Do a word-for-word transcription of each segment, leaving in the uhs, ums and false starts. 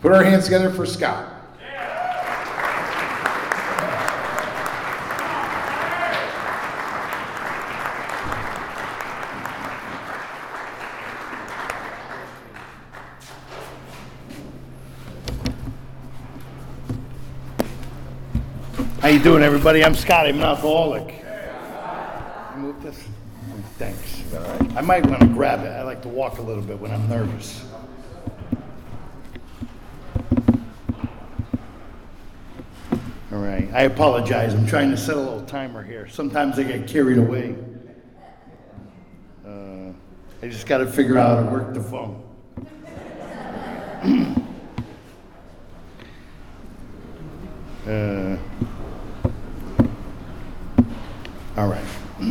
Put our hands together for Scott. How you doing, everybody? I'm Scott. I'm an alcoholic. Move this. Thanks. All right. I might want to grab it. I like to walk a little bit when I'm nervous. All right. I apologize. I'm trying to set a little timer here. Sometimes I get carried away. Uh, I just got to figure out how to work the phone. uh, all right.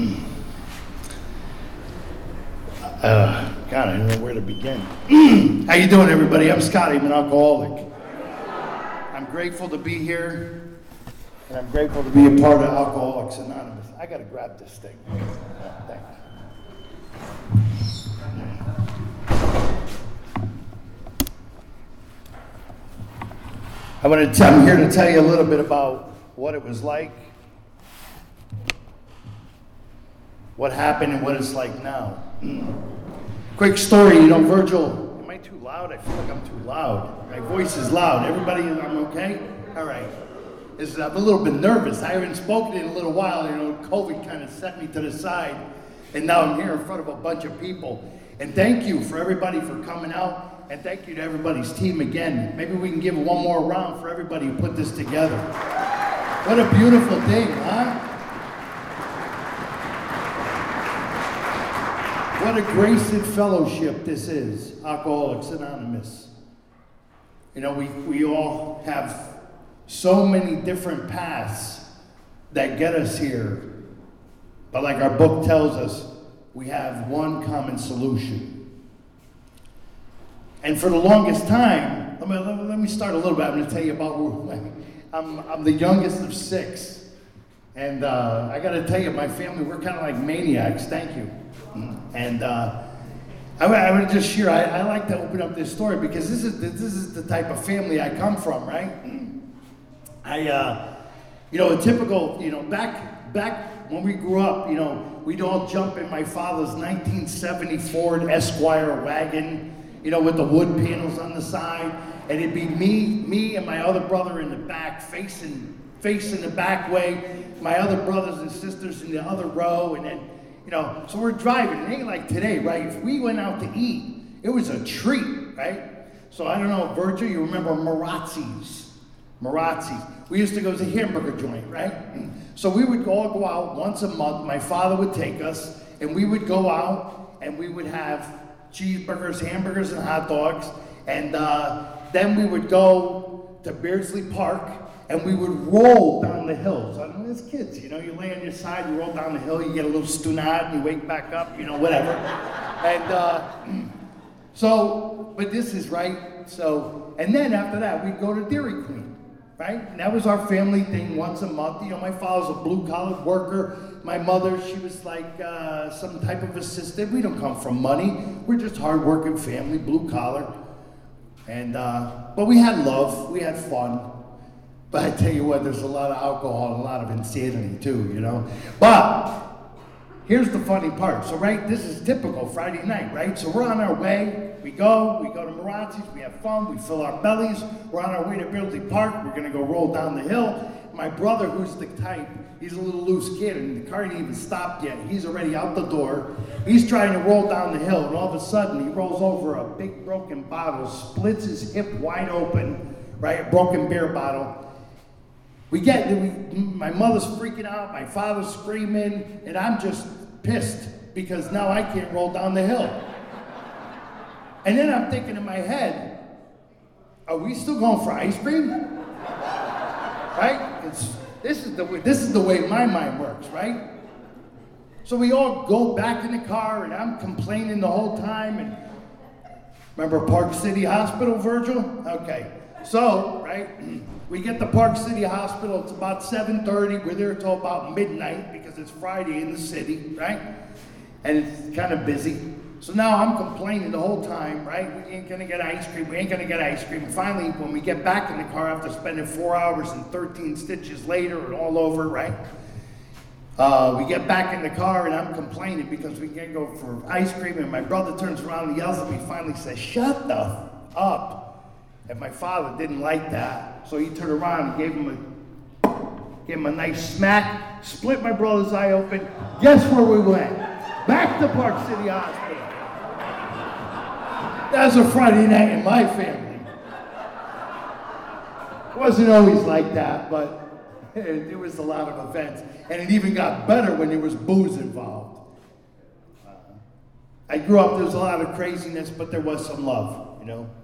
Uh, God, I don't know where to begin. How you doing, everybody? I'm Scotty. I'm an alcoholic. I'm grateful to be here, and I'm grateful to be a part of Alcoholics Anonymous. I got to grab this thing. Yeah, thanks. I want to. I'm here to tell you a little bit about what it was like, what happened, and what it's like now. Quick story, you know, Virgil, am I too loud? I feel like I'm too loud. My voice is loud. Everybody, I'm okay? All right. This is, I'm a little bit nervous. I haven't spoken in a little while. You know, COVID kind of set me to the side, and now I'm here in front of a bunch of people. And thank you for everybody for coming out, and thank you to everybody's team again. Maybe we can give one more round for everybody who put this together. What a beautiful thing, huh? What a grace and fellowship this is, Alcoholics Anonymous. You know, we, we all have so many different paths that get us here. But like our book tells us, we have one common solution. And for the longest time, let me, let me start a little bit. I'm going to tell you about, I'm, I'm the youngest of six. And uh, I got to tell you, my family, we're kind of like maniacs. Thank you. And uh, I, I want to just share, I, I like to open up this story because this is the, this is the type of family I come from, right? I, uh, you know, a typical, you know, back back when we grew up, you know, we'd all jump in my father's nineteen seventy Ford Esquire wagon, you know, with the wood panels on the side, and it'd be me, me and my other brother in the back, facing facing the back way, my other brothers and sisters in the other row, and then. You know, so we're driving. It ain't like today, right? If we went out to eat, it was a treat, right? So I don't know, Virgil, you remember Marazzi's? Marazzi's. We used to go to the hamburger joint, right? So we would all go out once a month. My father would take us, and we would go out, and we would have cheeseburgers, hamburgers, and hot dogs. And uh, then we would go to Beardsley Park, and we would roll down the hill. So I mean, as kids, you know, you lay on your side, you roll down the hill, you get a little stunad, and you wake back up, you know, whatever. And uh, so, but this is right. So, and then after that, we'd go to Dairy Queen, right? And that was our family thing once a month. You know, my father's a blue-collar worker. My mother, she was like uh, some type of assistant. We don't come from money. We're just hard-working family, blue-collar. And, uh, but we had love. We had fun. But I tell you what, there's a lot of alcohol and a lot of insanity too, you know. But here's the funny part. So, right, this is typical Friday night, right? So we're on our way. We go, we go to Marazzi's, we have fun, we fill our bellies. We're on our way to Beardsley Park. We're going to go roll down the hill. My brother, who's the type, he's a little loose kid, and the car ain't even stopped yet. He's already out the door. He's trying to roll down the hill, and all of a sudden, he rolls over a big broken bottle, splits his hip wide open, right? A broken beer bottle. We get, we, my mother's freaking out, my father's screaming, and I'm just pissed because now I can't roll down the hill. And then I'm thinking in my head, are we still going for ice cream? Right? It's, this is the way, this is the way my mind works, right? So we all go back in the car, and I'm complaining the whole time. And remember Park City Hospital, Virgil? Okay. So, right, we get to Park City Hospital. It's about seven thirty. We're there till about midnight because it's Friday in the city, right? And it's kind of busy. So now I'm complaining the whole time, right? We ain't gonna get ice cream, we ain't gonna get ice cream. Finally, when we get back in the car after spending four hours and thirteen stitches later and all over, right? Uh, we get back in the car and I'm complaining because we can't go for ice cream, and my brother turns around and yells at me, finally says, "Shut the f- up." And my father didn't like that, so he turned around and gave him a, gave him a nice smack, split my brother's eye open. Guess where we went? Back to Park City Hospital. That was a Friday night in my family. It wasn't always like that, but it, it was a lot of events. And it even got better when there was booze involved. Uh, I grew up, there was a lot of craziness, but there was some love, you know.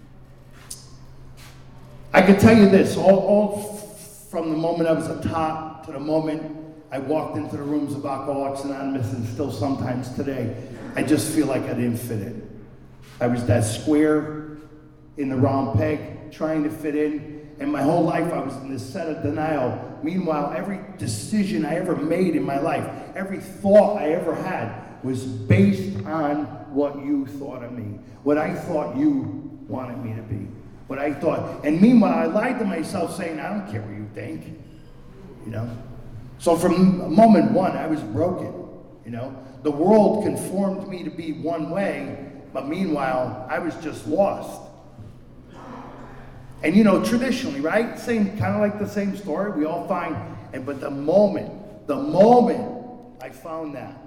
I can tell you this, all, all f- from the moment I was a tot to the moment I walked into the rooms of Alcoholics Anonymous, and still sometimes today, I just feel like I didn't fit in. I was that square in the round peg, trying to fit in, and my whole life I was in this set of denial. Meanwhile, every decision I ever made in my life, every thought I ever had, was based on what you thought of me, what I thought you wanted me to be, what I thought. And meanwhile, I lied to myself saying, I don't care what you think, you know? So from moment one, I was broken, you know? The world conformed me to be one way, but meanwhile, I was just lost. And you know, traditionally, right? Same, kind of like the same story. We all find, and but the moment, the moment I found that,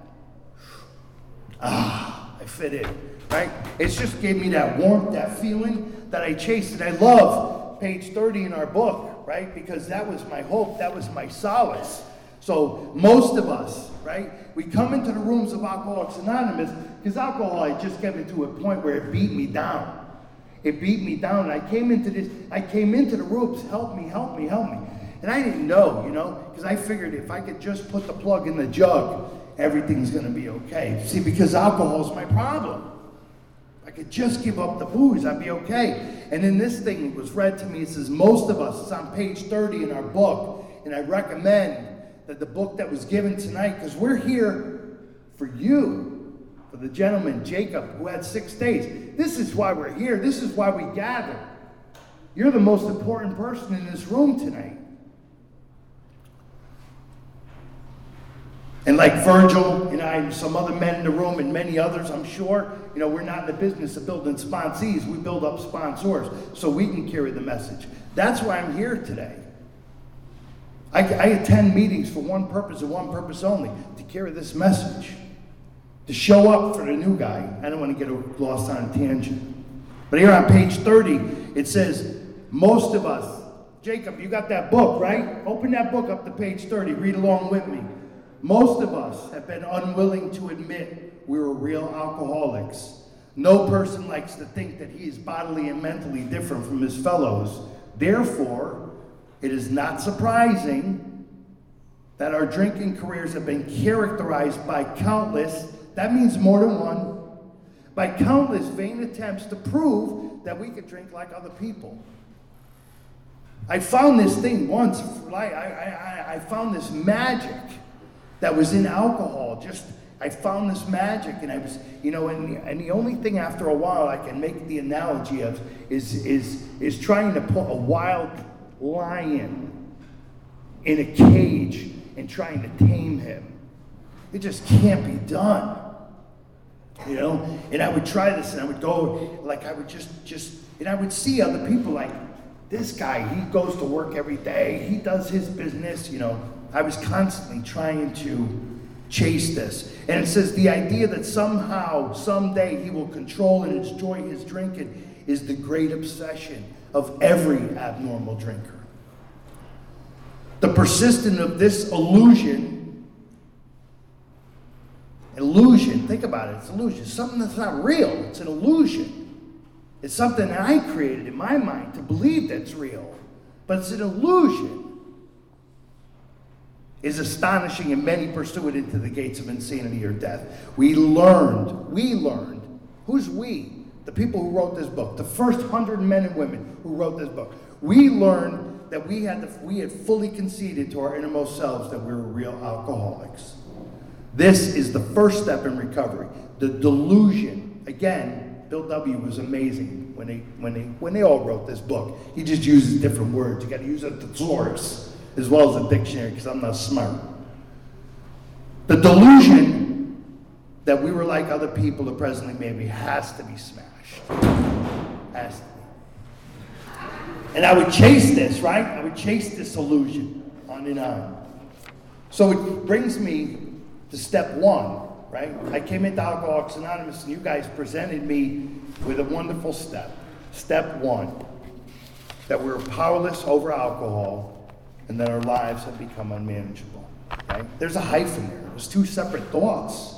ah, I fit in, right? It's just gave me that warmth, that feeling that I chased. And I love page thirty in our book, right? Because that was my hope, that was my solace. So most of us, right, we come into the rooms of Alcoholics Anonymous because alcohol had just gotten to a point where it beat me down. It beat me down. And I came into this, I came into the rooms, help me, help me, help me. And I didn't know, you know, because I figured if I could just put the plug in the jug, everything's going to be okay. See, because alcohol is my problem. If I could just give up the booze, I'd be okay. And then this thing was read to me. It says, most of us, it's on page thirty in our book, and I recommend that the book that was given tonight, because we're here for you, for the gentleman, Jacob, who had six days. This is why we're here. This is why we gather. You're the most important person in this room tonight. And like Virgil and I and some other men in the room and many others, I'm sure, you know, we're not in the business of building sponsees. We build up sponsors so we can carry the message. That's why I'm here today. I, I attend meetings for one purpose and one purpose only, to carry this message, to show up for the new guy. I don't want to get lost on a tangent. But here on page thirty, it says, most of us, Jacob, you got that book, right? Open that book up to page thirty, read along with me. Most of us have been unwilling to admit we were real alcoholics. No person likes to think that he is bodily and mentally different from his fellows. Therefore, it is not surprising that our drinking careers have been characterized by countless, that means more than one, by countless vain attempts to prove that we could drink like other people. I found this thing once, I, I, I found this magic that was in alcohol. Just, I found this magic, and I was, you know, and, and the only thing after a while I can make the analogy of is, is, is trying to put a wild lion in a cage and trying to tame him. It just can't be done, you know. And I would try this, and I would go, like I would just, just, and I would see other people like, this guy, he goes to work every day, he does his business, you know. I was constantly trying to chase this. And it says the idea that somehow, someday, he will control and enjoy his drinking is the great obsession of every abnormal drinker. The persistence of this illusion, illusion, think about it, it's illusion, something that's not real, it's an illusion. It's something that I created in my mind to believe that's real, but it's an illusion. Is astonishing, and many pursue it into the gates of insanity or death. We learned, we learned, who's we? The people who wrote this book, the first hundred men and women who wrote this book. We learned that we had, to, we had fully conceded to our innermost selves that we were real alcoholics. This is the first step in recovery. The delusion. Again, Bill W. was amazing when they when they when they all wrote this book. He just uses different words. You got to use a thesaurus as well as a dictionary because I'm not smart. The delusion that we were like other people that presently maybe has to be smashed. Has to be. And I would chase this, right? I would chase this illusion on and on. So it brings me to step one, right? I came into Alcoholics Anonymous and you guys presented me with a wonderful step. Step one, that we're powerless over alcohol and that our lives have become unmanageable, right? There's a hyphen there. There's two separate thoughts.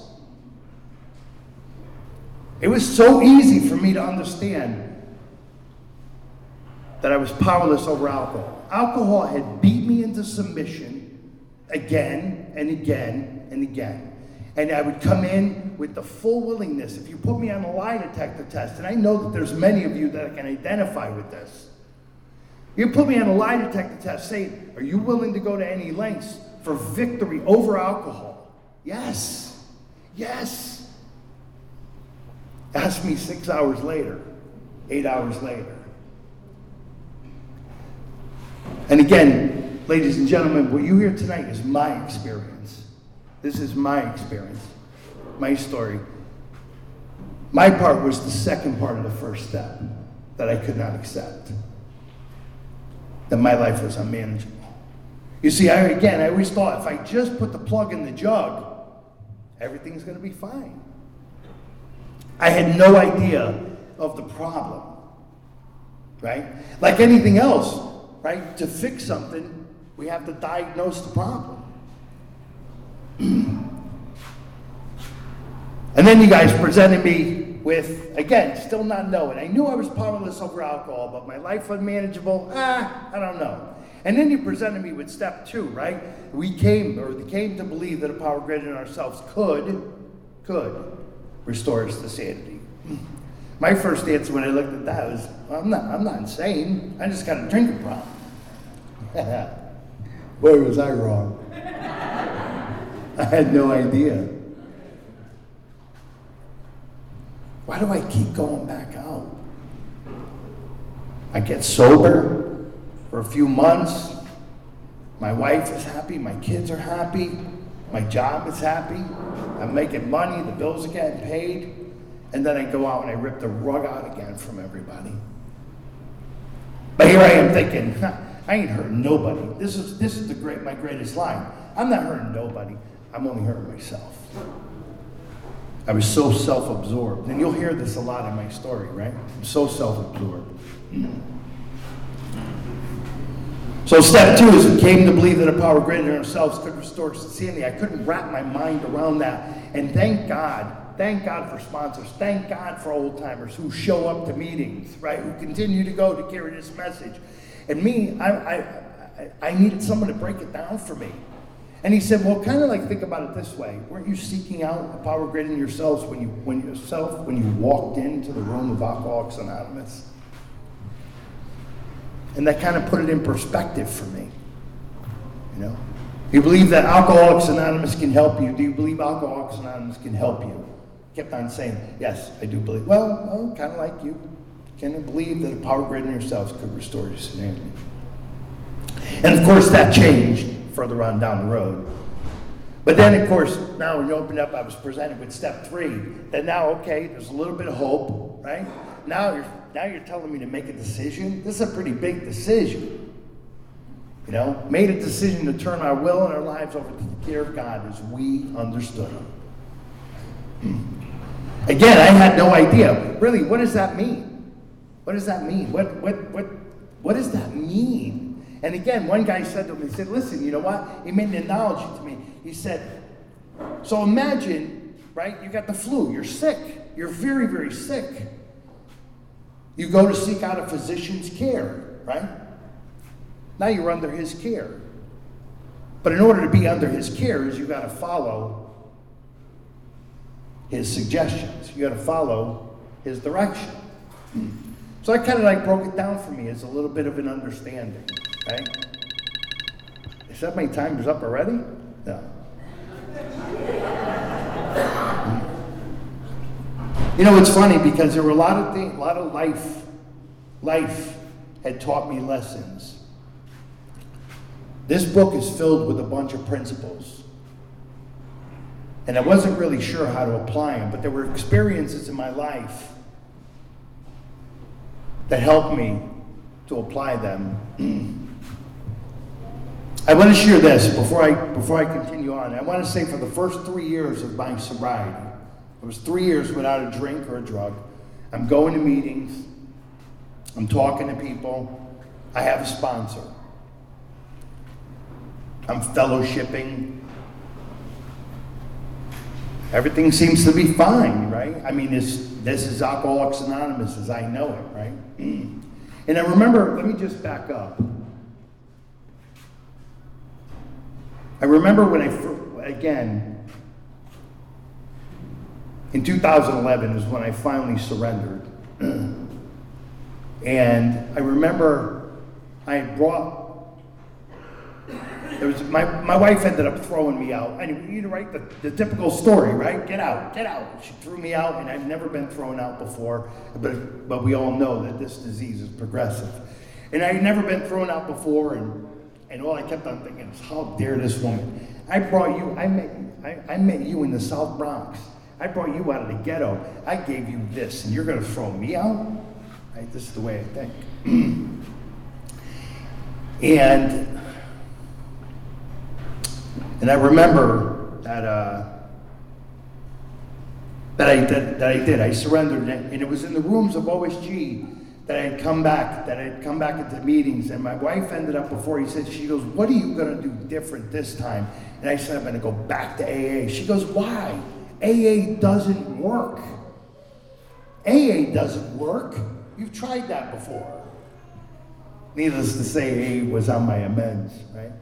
It was so easy for me to understand that I was powerless over alcohol. Alcohol had beat me into submission again and again and again. And I would come in with the full willingness. If you put me on a lie detector test, and I know that there's many of you that can identify with this. You put me on a lie detector test, say, are you willing to go to any lengths for victory over alcohol? Yes. Yes. Ask me six hours later, eight hours later. And again, ladies and gentlemen, what you hear tonight is my experience. This is my experience, my story. My part was the second part of the first step that I could not accept. That my life was unmanageable. You see, I, again, I always thought if I just put the plug in the jug, everything's going to be fine. I had no idea of the problem, right? Like anything else, right? To fix something, we have to diagnose the problem. And then you guys presented me with, again, still not knowing. I knew I was powerless over alcohol, but my life unmanageable, ah, I don't know. And then you presented me with step two, right? We came, or we came to believe that a power greater than ourselves could, could restore us to sanity. My first answer when I looked at that was, well, I'm not, I'm not insane. I just got a drinking problem. Boy, was I wrong. I had no idea. Why do I keep going back out? I get sober for a few months. My wife is happy. My kids are happy. My job is happy. I'm making money. The bills are getting paid. And then I go out and I rip the rug out again from everybody. But here I am thinking, I ain't hurting nobody. This is this is the great my greatest line. I'm not hurting nobody. I'm only hurting myself. I was so self-absorbed. And you'll hear this a lot in my story, right? I'm so self-absorbed. So step two is we came to believe that a power greater than ourselves could restore us to sanity. I couldn't wrap my mind around that. And thank God, thank God for sponsors. Thank God for old-timers who show up to meetings, right? Who continue to go to carry this message. And me, I, I, I, I needed someone to break it down for me. And he said, well, kind of like think about it this way. Weren't you seeking out a power greater than yourselves when you, when yourself, when you walked into the room of Alcoholics Anonymous? And that kind of put it in perspective for me. You know? You believe that Alcoholics Anonymous can help you? Do you believe Alcoholics Anonymous can help you? Kept on saying, yes, I do believe. Well, well kind of like you. Can you believe that a power greater than yourselves could restore your sanity? And of course, that changed further on down the road. But then, of course, now when you opened up, I was presented with step three. That now, okay, there's a little bit of hope, right? Now you're now you're telling me to make a decision. This is a pretty big decision. You know, made a decision to turn our will and our lives over to the care of God as we understood Him. Again, I had no idea. Really, what does that mean? What does that mean? What what what what does that mean? And again, one guy said to me, he said, listen, you know what? He made an analogy to me. He said, so imagine, right, you got the flu, you're sick, you're very, very sick. You go to seek out a physician's care, right? Now you're under his care. But in order to be under his care is you got to follow his suggestions. You got to follow his direction. So I kind of like broke it down for me as a little bit of an understanding. Right? Is that my timer's up already? No. You know, it's funny because there were a lot of things, a lot of life, life had taught me lessons. This book is filled with a bunch of principles. And I wasn't really sure how to apply them, but there were experiences in my life that helped me to apply them. I want to share this before I before I continue on. I want to say for the first three years of my sobriety, it was three years without a drink or a drug. I'm going to meetings. I'm talking to people. I have a sponsor. I'm fellowshipping. Everything seems to be fine, right? I mean, this, this is Alcoholics Anonymous as I know it, right? And I remember, let me just back up. I remember when I, first, again, in two thousand eleven is when I finally surrendered. And I remember I had brought, there was, my, my wife ended up throwing me out. Anyway, you know, right, the, the typical story, right? Get out, get out. She threw me out, and I've never been thrown out before, but, but we all know that this disease is progressive. And I had never been thrown out before, and, and all I kept on thinking is, how dare this woman? I brought you, I met, I, I met you in the South Bronx. I brought you out of the ghetto. I gave you this, and you're going to throw me out? Right? This is the way I think. and and I remember that uh, that I that, that I did. I surrendered, and it was in the rooms of O S G that I had come back. That I had come back into meetings, and my wife ended up before. He said, she goes, "What are you going to do different this time?" And I said, "I'm going to go back to A A." She goes, "Why? A A doesn't work. A A doesn't work. You've tried that before." Needless to say, A A was on my amends, right?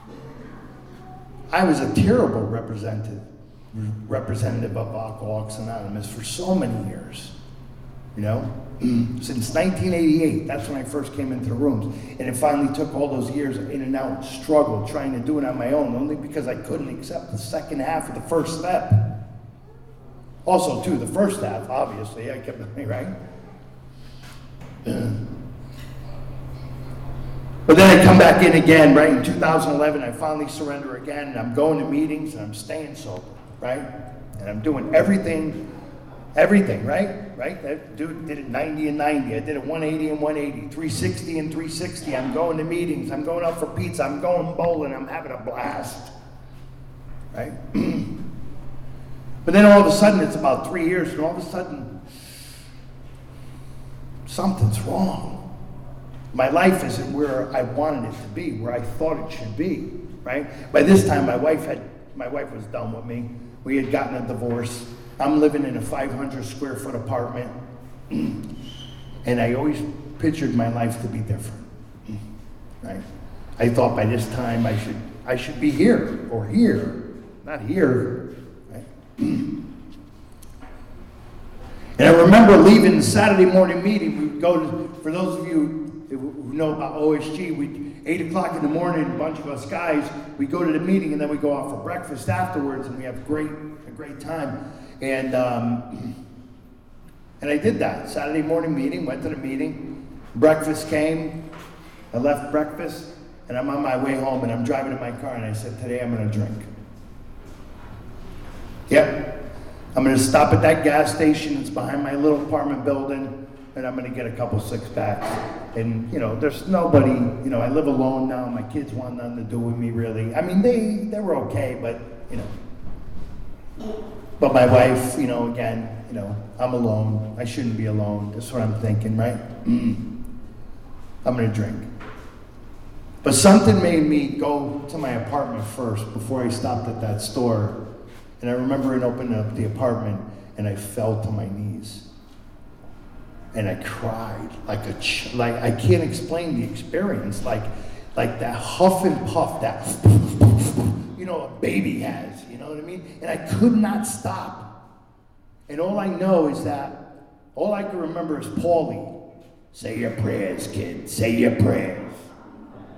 I was a terrible representative, representative of Alcoholics Anonymous for so many years, you know? Since nineteen eighty-eight, that's when I first came into the rooms. And it finally took all those years in and out, struggle, trying to do it on my own, only because I couldn't accept the second half of the first step. Also, too, the first half, obviously, I kept me right. But then I come back in again, right? In two thousand eleven, I finally surrender again, and I'm going to meetings, and I'm staying sober, right? And I'm doing everything, everything, right? Right? That dude did it ninety and ninety. I did it one eighty and one eighty, three sixty and three sixty. I'm going to meetings. I'm going out for pizza. I'm going bowling. I'm having a blast, right? But then all of a sudden, it's about three years, and all of a sudden, something's wrong. My life isn't where I wanted it to be, where I thought it should be, right? By this time, my wife had, my wife was done with me. We had gotten a divorce. I'm living in a five hundred square foot apartment, and I always pictured my life to be different, right? I thought by this time I should, I should be here, or here, not here, right? And I remember leaving the Saturday morning meeting. We would go to, for those of you who know about O S G, we eight o'clock in the morning, a bunch of us guys, we go to the meeting, and then we go out for breakfast afterwards, and we have great a great time. And um, and I did that Saturday morning meeting. Went to the meeting. Breakfast came. I left breakfast, and I'm on my way home, and I'm driving in my car, and I said, "Today I'm going to drink." Yep. I'm going to stop at that gas station. It's behind my little apartment building, and I'm going to get a couple six packs. And, you know, there's nobody, you know, I live alone now. My kids want nothing to do with me, really. I mean, they, they were okay, but, you know. But my wife, you know, again, you know, I'm alone. I shouldn't be alone. That's what I'm thinking, right? Mm. I'm going to drink. But something made me go to my apartment first before I stopped at that store. And I remember it opening up the apartment, and I fell to my knees. And I cried like a, ch- like I can't explain the experience, like, like that huff and puff, that, you know, a baby has, you know what I mean? And I could not stop. And all I know is that, all I can remember is Paulie, say your prayers, kid, say your prayers.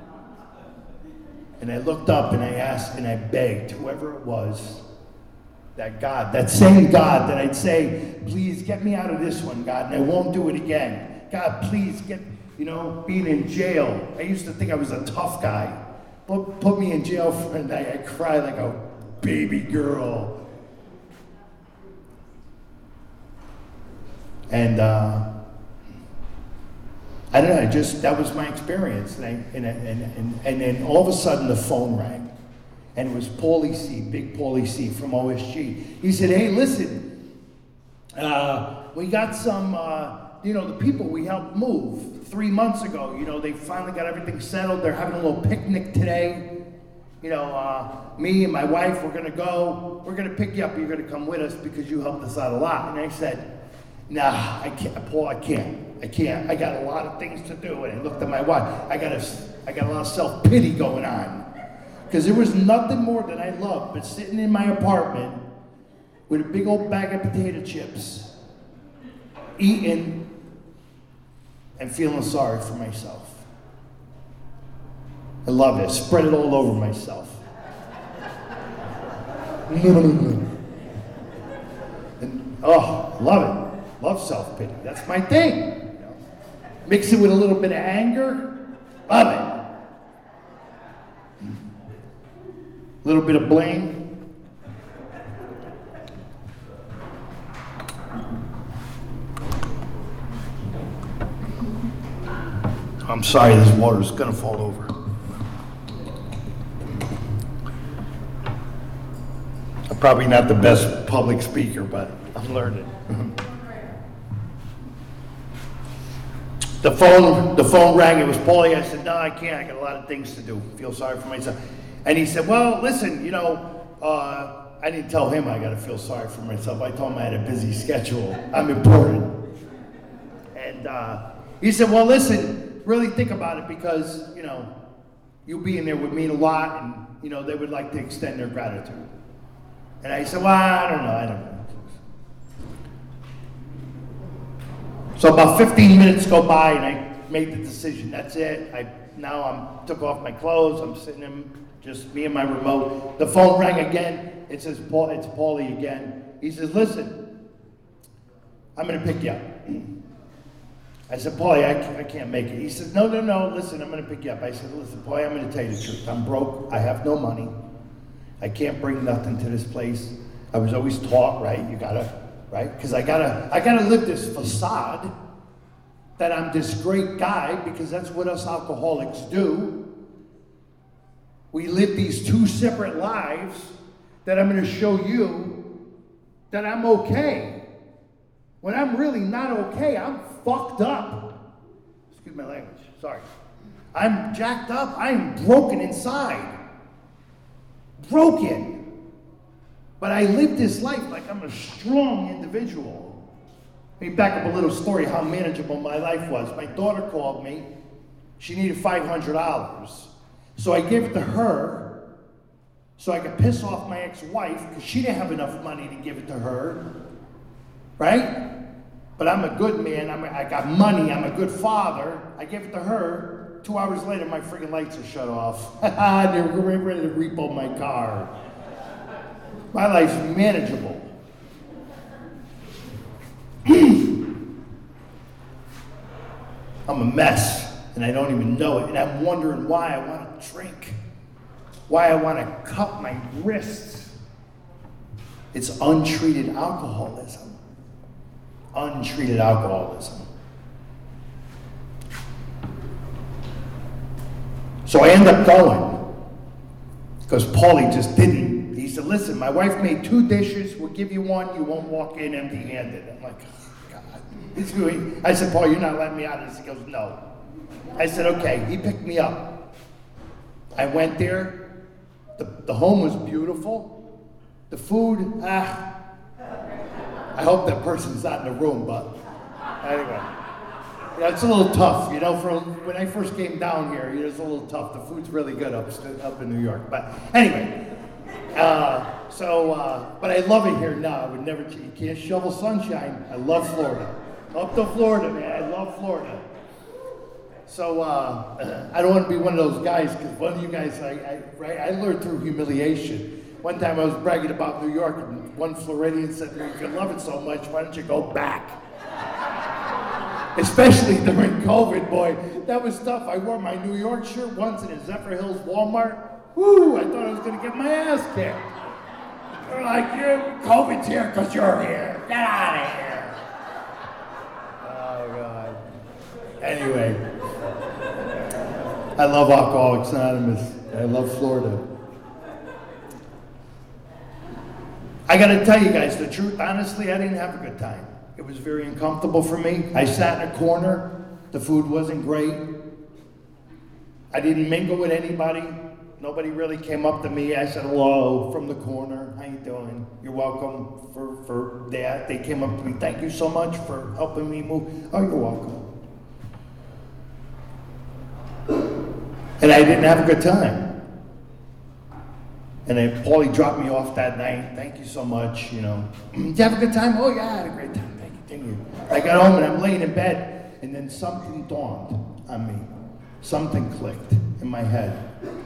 And I looked up and I asked and I begged whoever it was that God, that same God that I'd say, please get me out of this one, God, and I won't do it again. God, please get, you know, being in jail. I used to think I was a tough guy. Put, put me in jail for a night. I cried like a baby girl. And uh, I don't know, just, that was my experience. And, I, and, and, and, and then all of a sudden the phone rang. And it was Paulie C, Big Paulie C from O S G. He said, hey, listen, uh, we got some, uh, you know, the people we helped move three months ago, you know, they finally got everything settled. They're having a little picnic today. You know, uh, me and my wife, we're going to go. We're going to pick you up. You're going to come with us because you helped us out a lot. And I said, nah, I can't, Paul, I can't. I can't. I got a lot of things to do. And I looked at my wife. I got a, I got a lot of self-pity going on. Because there was nothing more that I loved but sitting in my apartment with a big old bag of potato chips, eating, and feeling sorry for myself. I love it. Spread it all over myself. And, oh, love it. Love self-pity. That's my thing. You know? Mix it with a little bit of anger. Love it. A little bit of blame. I'm sorry, this water's gonna fall over. I'm probably not the best public speaker, but I'm learning. The phone, the phone rang, it was Paulie. I said, no, I can't, I got a lot of things to do. Feel sorry for myself. And he said, well, listen, you know, uh, I didn't tell him I got to feel sorry for myself. I told him I had a busy schedule. I'm important. And uh, he said, well, listen, really think about it because, you know, you being there would mean a lot and, you know, they would like to extend their gratitude. And I said, well, I don't know, I don't know. So about fifteen minutes go by and I made the decision. That's it. I now I'm took off my clothes. I'm sitting in just me and my remote. The phone rang again. It says, Paul, it's Paulie again. He says, listen, I'm going to pick you up. I said, Paulie, I can't, I can't make it. He said, no, no, no, listen, I'm going to pick you up. I said, listen, Paulie, I'm going to tell you the truth. I'm broke. I have no money. I can't bring nothing to this place. I was always taught, right, you got to, right? Because I got to I gotta live this facade that I'm this great guy because that's what us alcoholics do. We live these two separate lives that I'm going to show you that I'm okay. When I'm really not okay, I'm fucked up. Excuse my language, sorry. I'm jacked up, I'm broken inside. Broken. But I live this life like I'm a strong individual. Let me back up a little story how manageable my life was. My daughter called me. She needed five hundred dollars. So I gave it to her so I could piss off my ex-wife because she didn't have enough money to give it to her, right? But I'm a good man, I'm a, I got money, I'm a good father. I gave it to her. Two hours later, my friggin' lights are shut off. They're ready to repo my car. My life's manageable. I'm a mess. And I don't even know it. And I'm wondering why I want to drink. Why I want to cut my wrists. It's untreated alcoholism. Untreated alcoholism. So I end up going. Because Paulie just didn't. He said, listen, my wife made two dishes. We'll give you one. You won't walk in empty-handed. I'm like, oh, God. He's doing. I said, Paul, you're not letting me out of this. He goes, no. I said, okay. He picked me up. I went there. The, the home was beautiful. The food, ah. I hope that person's not in the room, but anyway. Yeah, it's a little tough, you know, for when I first came down here, it was a little tough. The food's really good up, up in New York. But anyway, uh, so, uh, but I love it here now. I would never, you can't shovel sunshine. I love Florida. Up to Florida, man. I love Florida. So uh, I don't want to be one of those guys, because one of you guys, I, I, right, I learned through humiliation. One time I was bragging about New York, and one Floridian said, if you love it so much, why don't you go back? Especially during COVID, boy. That was tough. I wore my New York shirt once in a Zephyr Hills Walmart. Woo, I thought I was going to get my ass kicked. They're like, you're, COVID's here because you're here. Get out of here. Oh, God. Anyway, I love Alcoholics Anonymous. I love Florida. I got to tell you guys the truth. Honestly, I didn't have a good time. It was very uncomfortable for me. I sat in a corner. The food wasn't great. I didn't mingle with anybody. Nobody really came up to me. I said hello from the corner. How you doing? You're welcome for, for that. They came up to me. Thank you so much for helping me move. Oh, you're welcome. And I didn't have a good time. And then Paulie dropped me off that night. Thank you so much, you know. Did you have a good time? Oh, yeah, I had a great time. Thank you, thank you. I got home and I'm laying in bed, and then something dawned on me. Something clicked in my head.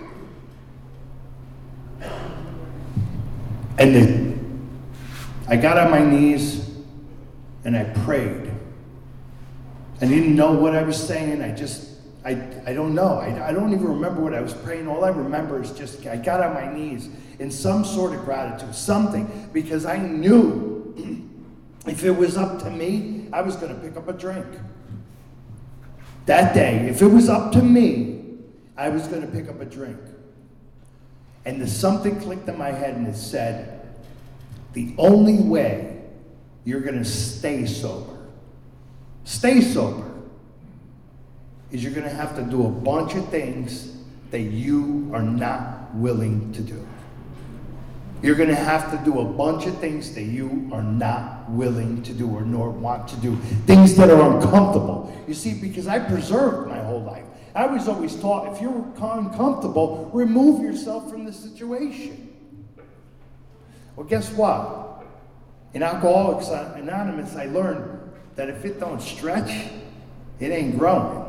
And then I got on my knees and I prayed. I didn't know what I was saying. I just, I, I don't know. I, I don't even remember what I was praying. All I remember is just I got on my knees in some sort of gratitude, something, because I knew if it was up to me, I was going to pick up a drink. That day, if it was up to me, I was going to pick up a drink. And the something clicked in my head and it said, the only way you're going to stay sober, stay sober, is you're going to have to do a bunch of things that you are not willing to do. You're going to have to do a bunch of things that you are not willing to do or nor want to do. Things that are uncomfortable. You see, because I preserved my whole life. I was always taught, if you're uncomfortable, remove yourself from the situation. Well, guess what? In Alcoholics Anonymous, I learned that if it don't stretch, it ain't growing.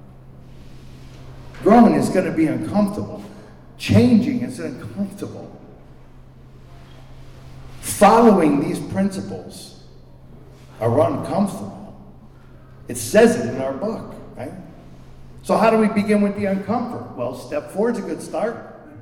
Growing is going to be uncomfortable. Changing is uncomfortable. Following these principles are uncomfortable. It says it in our book, right? So how do we begin with the uncomfort? Well, step four is a good start.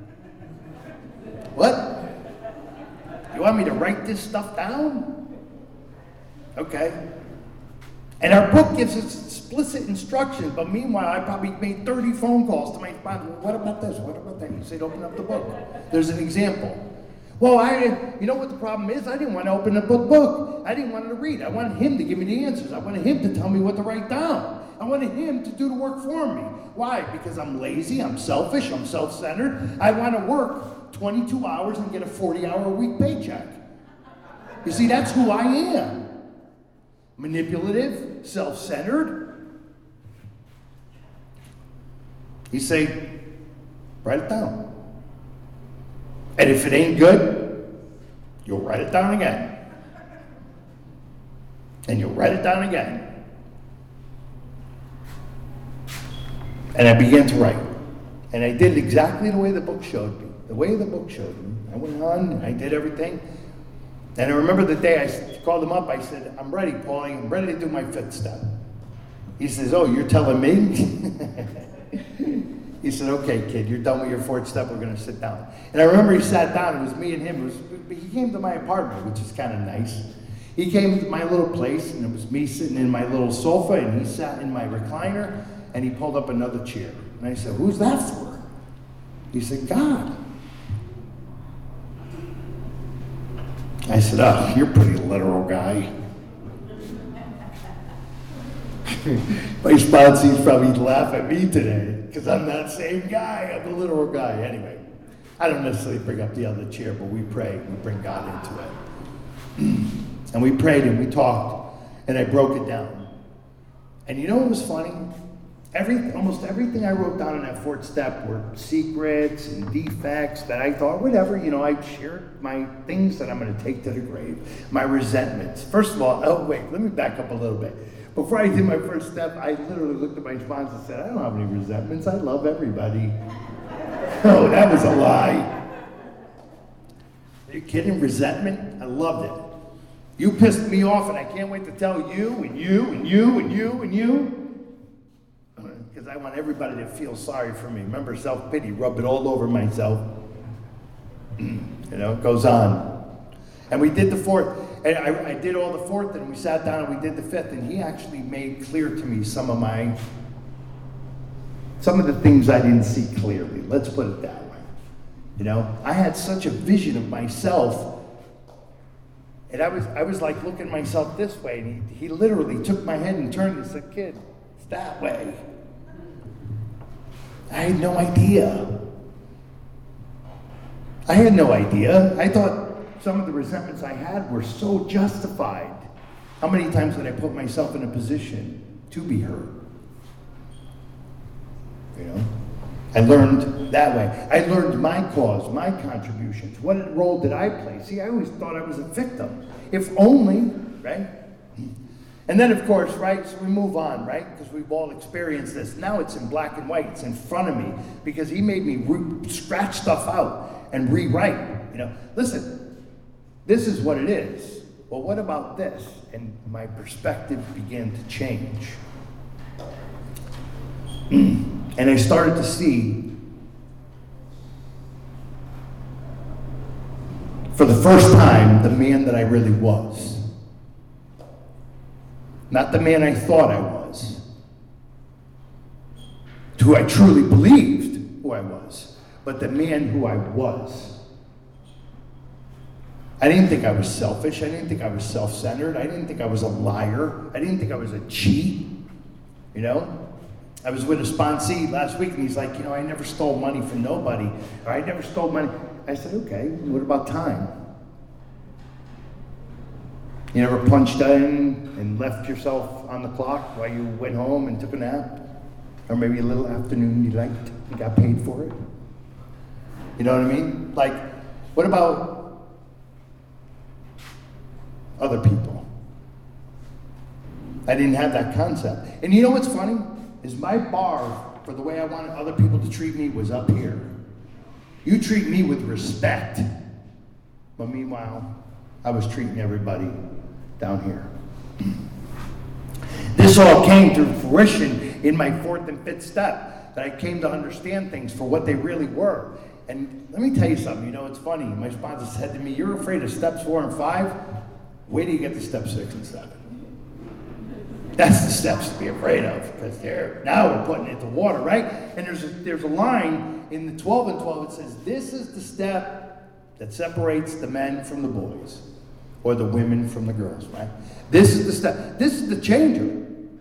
What? You want me to write this stuff down? Okay. And our book gives us explicit instructions, but meanwhile, I probably made thirty phone calls to my sponsor. What about this? What about that? You said, open up the book. There's an example. Well, I, you know what the problem is? I didn't want to open the book book. I didn't want to read. I wanted him to give me the answers. I wanted him to tell me what to write down. I wanted him to do the work for me. Why? Because I'm lazy, I'm selfish, I'm self-centered. I want to work twenty-two hours and get a forty-hour a week paycheck. You see, that's who I am. Manipulative, self-centered. You say, write it down. And if it ain't good, you'll write it down again. And you'll write it down again. And I began to write. And I did exactly the way the book showed me. The way the book showed me. I went on and I did everything. And I remember the day I called him up, I said, I'm ready, Paulie. I'm ready to do my fifth step. He says, oh, you're telling me? He said, okay, kid, you're done with your fourth step. We're going to sit down. And I remember he sat down. It was me and him. It was, he came to my apartment, which is kind of nice. He came to my little place, and it was me sitting in my little sofa, and he sat in my recliner, and he pulled up another chair. And I said, who's that for? He said, God. I said, oh, you're a pretty literal guy. My sponsees probably laugh at me today because I'm that same guy. I'm the literal guy. Anyway, I don't necessarily bring up the other chair, but we pray. We bring God into it. And we prayed and we talked, and I broke it down. And you know what was funny? Every, almost everything I wrote down in that fourth step were secrets and defects that I thought, whatever, you know, I shared my things that I'm going to take to the grave, my resentments. First of all, oh, wait, let me back up a little bit. Before I did my first step, I literally looked at my sponsor and said, I don't have any resentments. I love everybody. Oh, that was a lie. Are you kidding? Resentment? I loved it. You pissed me off, and I can't wait to tell you, and you, and you, and you, and you. Because I want everybody to feel sorry for me. Remember, self-pity, rub it all over myself. You know, it goes on. And we did the fourth, and I, I did all the fourth, and we sat down and we did the fifth, and he actually made clear to me some of my, some of the things I didn't see clearly. Let's put it that way. You know, I had such a vision of myself, and I was, I was like looking at myself this way, and he, he literally took my head and turned and said, "Kid, it's that way." I had no idea. I had no idea. I thought some of the resentments I had were so justified. How many times did I put myself in a position to be hurt? You know? I learned that way. I learned my cause, my contributions. What role did I play? See, I always thought I was a victim. If only, right? And then, of course, right, so we move on, right? Because we've all experienced this. Now it's in black and white. It's in front of me because he made me re- scratch stuff out and rewrite. You know, listen, this is what it is. Well, what about this? And my perspective began to change. And I started to see, for the first time, the man that I really was. Not the man I thought I was. Who I truly believed who I was. But the man who I was. I didn't think I was selfish. I didn't think I was self-centered. I didn't think I was a liar. I didn't think I was a cheat. You know? I was with a sponsee last week, and he's like, you know, I never stole money from nobody. Or I never stole money. I said, okay, what about time? You never punched in and left yourself on the clock while you went home and took a nap? Or maybe a little afternoon you liked, you got paid for it? You know what I mean? Like, what about other people? I didn't have that concept. And you know what's funny? Is my bar for the way I wanted other people to treat me was up here. You treat me with respect. But meanwhile, I was treating everybody down here. This all came to fruition in my fourth and fifth step, that I came to understand things for what they really were. And let me tell you something, you know, it's funny. My sponsor said to me, you're afraid of steps four and five? Wait till you get to step six and seven. That's the steps to be afraid of, because they're, now we're putting it to water, right? And there's a, there's a line in the twelve and twelve that says, this is the step that separates the men from the boys, or the women from the girls, right? This is the step. This is the changer.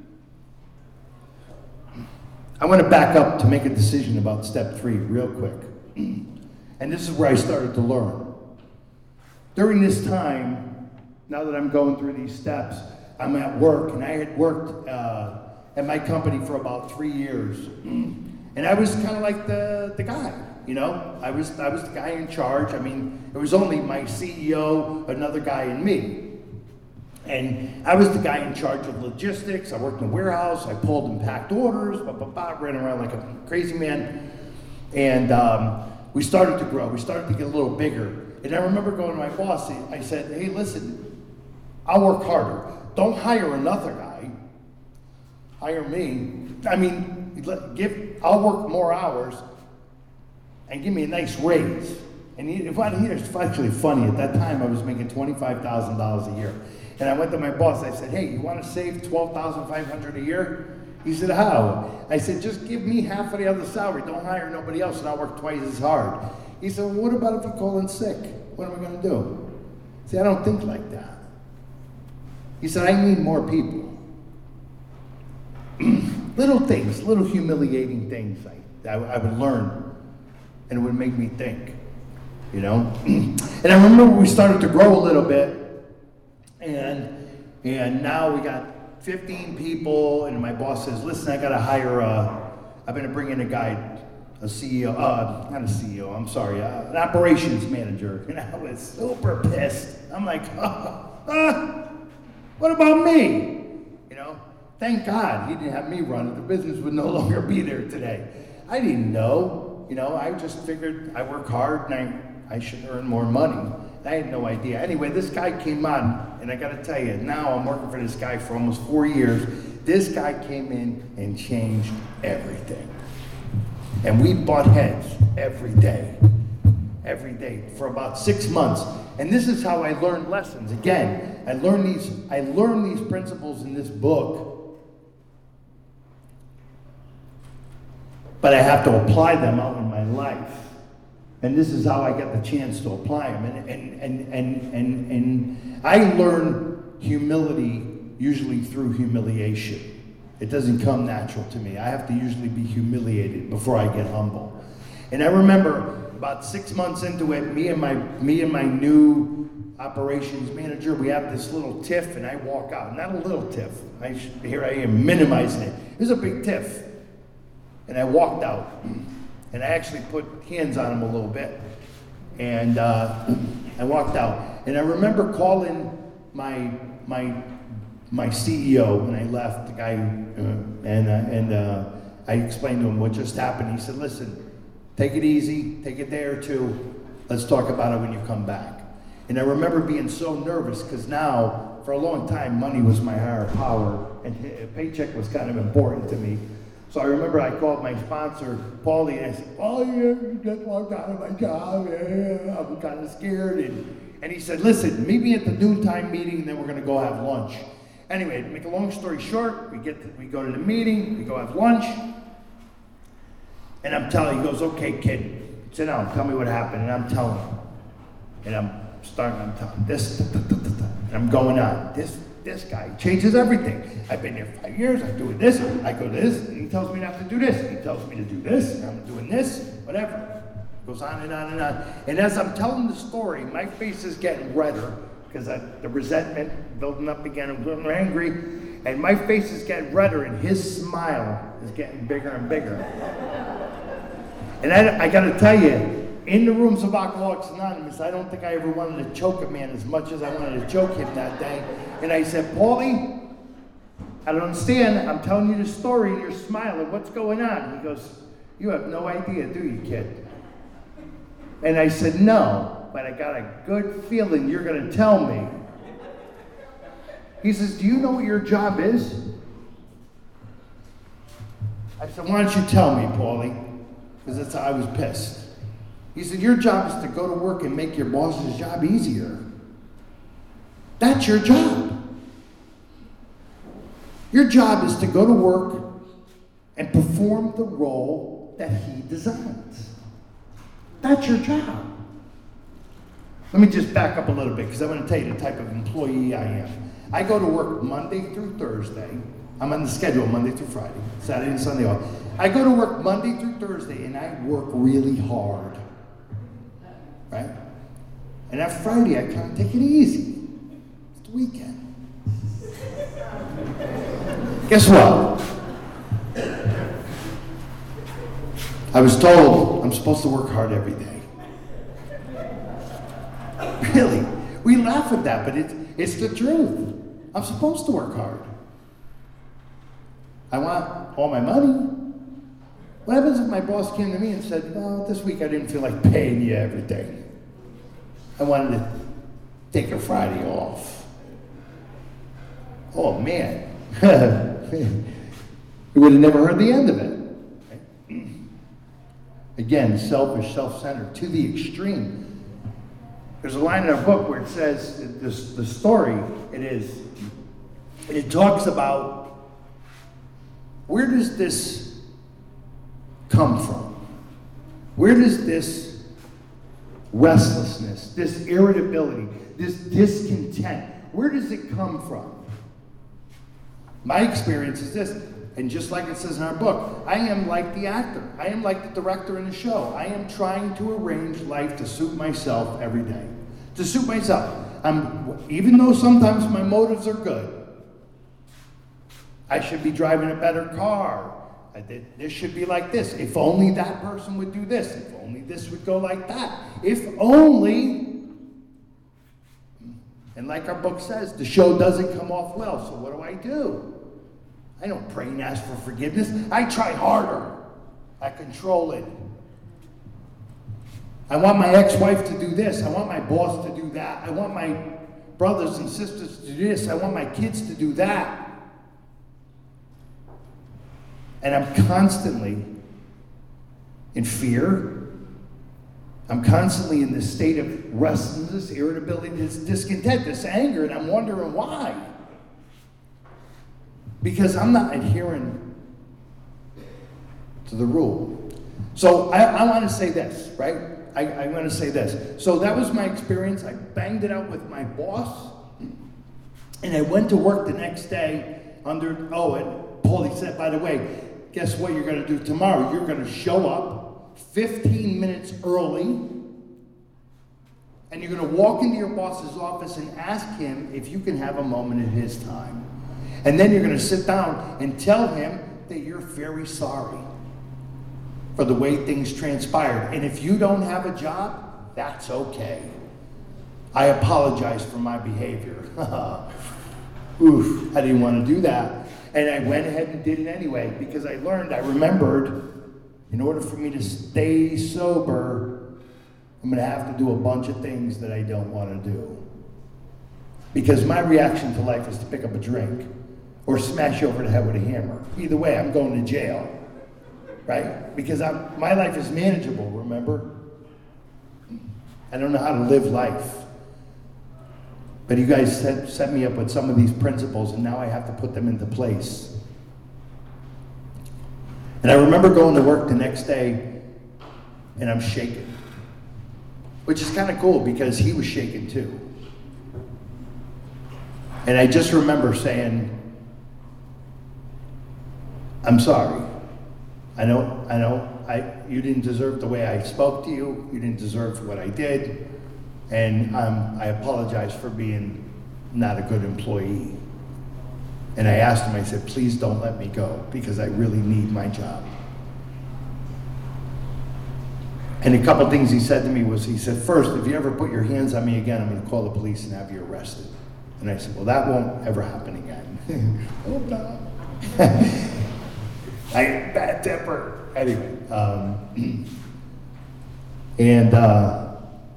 I want to back up to make a decision about step three real quick. And this is where I started to learn. During this time, now that I'm going through these steps, I'm at work, and I had worked uh, at my company for about three years. And I was kind of like the, the guy, you know? I was, I was the guy in charge. I mean, it was only my C E O, another guy, and me. And I was the guy in charge of logistics. I worked in the warehouse. I pulled and packed orders, blah, blah, blah, ran around like a crazy man. And um, we started to grow. We started to get a little bigger. And I remember going to my boss, I said, hey, listen, I'll work harder. Don't hire another guy. Hire me. I mean, give. I'll work more hours and give me a nice raise. And he, if I, it's actually funny. At that time, I was making twenty-five thousand dollars a year. And I went to my boss. I said, hey, you want to save twelve thousand five hundred dollars a year? He said, how? I said, just give me half of the other salary. Don't hire nobody else, and I'll work twice as hard. He said, well, what about if you call in sick? What am I going to do? See, I don't think like that. He said, I need more people. Little things, little humiliating things I, I, I would learn, and it would make me think, you know? And I remember we started to grow a little bit, and, and now we got fifteen people, and my boss says, listen, I got to hire a, I'm going to bring in a guy, a C E O, uh, not a C E O, I'm sorry, uh, an operations manager. And I was super pissed. I'm like, oh, uh, what about me? You know, thank God he didn't have me run it. The business would no longer be there today. I didn't know, you know, I just figured I work hard and I, I should earn more money. I had no idea. Anyway, this guy came on, and I got to tell you, now I'm working for this guy for almost four years. This guy came in and changed everything. And we butt heads every day, every day for about six months. And this is how I learned lessons. Again, I learned these, I learned these principles in this book, but I have to apply them out in my life. And this is how I got the chance to apply them. And, and, and, and, and, and I learn humility usually through humiliation. It doesn't come natural to me. I have to usually be humiliated before I get humble. And I remember about six months into it, me and my, me and my new operations manager, we have this little tiff, and I walk out. Not a little tiff. I, here I am minimizing it. It was a big tiff. And I walked out. And I actually put hands on him a little bit. And uh, I walked out. And I remember calling my my my C E O when I left, the guy, uh, and, uh, and uh, I explained to him what just happened. He said, listen, take it easy, take a day or two. Let's talk about it when you come back. And I remember being so nervous because now, for a long time, money was my higher power. And a paycheck was kind of important to me. So I remember I called my sponsor, Paulie, and I said, Paulie, I just walked out of my job. Yeah, I'm kind of scared. And, and he said, listen, meet me at the noontime meeting, and then we're going to go have lunch. Anyway, to make a long story short, we get to, we go to the meeting, we go have lunch. And I'm telling, he goes, okay, kid, sit down, tell me what happened. And I'm telling him. And I'm starting, I'm telling this, da, da, da, da, da. And I'm going on. This, this guy changes everything. I've been here five years, I'm doing this, I go to this, and he tells me not to do this, and he tells me to do this, and I'm doing this, whatever. It goes on and on and on. And as I'm telling the story, my face is getting redder, because the resentment building up again, I'm getting angry, and my face is getting redder, and his smile is getting bigger and bigger. And I, I gotta tell you, in the rooms of Alcoholics Anonymous, I don't think I ever wanted to choke a man as much as I wanted to choke him that day. And I said, Paulie, I don't understand. I'm telling you the story and you're smiling. What's going on? He goes, you have no idea, do you, kid? And I said, no, but I got a good feeling you're going to tell me. He says, do you know what your job is? I said, why don't you tell me, Paulie? Because that's how I was pissed. He said, your job is to go to work and make your boss's job easier. That's your job. Your job is to go to work and perform the role that he designs. That's your job. Let me just back up a little bit because I want to tell you the type of employee I am. I go to work Monday through Thursday. I'm on the schedule Monday through Friday, Saturday and Sunday off. I go to work Monday through Thursday and I work really hard. Right? And that Friday, I kind of take it easy. It's the weekend. Guess what? I was told I'm supposed to work hard every day. Really? We laugh at that, but it's, it's the truth. I'm supposed to work hard. I want all my money. What happens if my boss came to me and said, well, this week I didn't feel like paying you every day. I wanted to take a Friday off. Oh, man. You would have never heard the end of it. Right? Again, selfish, self-centered, to the extreme. There's a line in our book where it says, this, the story, it is, it talks about where does this come from? Where does this restlessness, this irritability, this discontent, where does it come from? My experience is this, and just like it says in our book, I am like the actor. I am like the director in the show. I am trying to arrange life to suit myself every day. To suit myself. I'm, even though sometimes my motives are good. I should be driving a better car. I did, this should be like this. If only that person would do this. If only this would go like that. If only, and like our book says, the show doesn't come off well. So what do I do? I don't pray and ask for forgiveness. I try harder. I control it. I want my ex-wife to do this. I want my boss to do that. I want my brothers and sisters to do this. I want my kids to do that. And I'm constantly in fear. I'm constantly in this state of restlessness, irritability, this discontent, this anger, and I'm wondering why. Because I'm not adhering to the rule. So I, I want to say this, right? I, I want to say this. So that was my experience. I banged it out with my boss, and I went to work the next day under, oh, and Paulie said, by the way, guess what you're going to do tomorrow? You're going to show up fifteen minutes early, and you're going to walk into your boss's office and ask him if you can have a moment in his time. And then you're going to sit down and tell him that you're very sorry for the way things transpired. And if you don't have a job, that's okay. I apologize for my behavior. Oof, I didn't want to do that. And I went ahead and did it anyway because I learned, I remembered, in order for me to stay sober, I'm going to have to do a bunch of things that I don't want to do. Because my reaction to life is to pick up a drink or smash you over the head with a hammer. Either way, I'm going to jail. Right? Because I'm, my life is manageable, remember? I don't know how to live life. But you guys set, set me up with some of these principles, and now I have to put them into place. And I remember going to work the next day, and I'm shaking. Which is kind of cool, because he was shaking too. And I just remember saying, I'm sorry. I know, I know, I, you didn't deserve the way I spoke to you. You didn't deserve what I did. And um, I apologize for being not a good employee. And I asked him, I said, please don't let me go because I really need my job. And a couple things he said to me was, he said, first, if you ever put your hands on me again, I'm going to call the police and have you arrested. And I said, well, that won't ever happen again. Oh, no. I had bad temper. Anyway, um, and uh,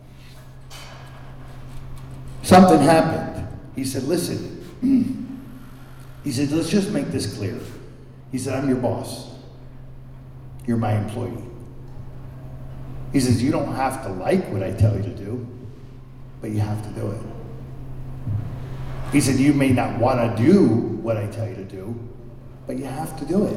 something happened. He said, listen, he said, let's just make this clear. He said, I'm your boss. You're my employee. He says, you don't have to like what I tell you to do, but you have to do it. He said, you may not want to do what I tell you to do, but you have to do it.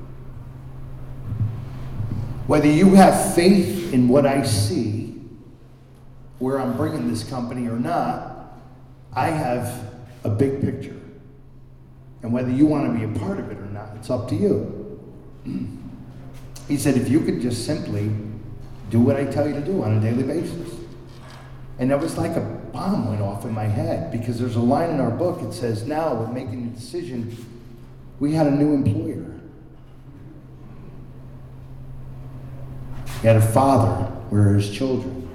Whether you have faith in what I see, where I'm bringing this company or not, I have a big picture. And whether you want to be a part of it or not, it's up to you. He said, if you could just simply do what I tell you to do on a daily basis. And that was like a bomb went off in my head, because there's a line in our book, it says, now we're making a decision, we had a new employer. He had a father, we're his children.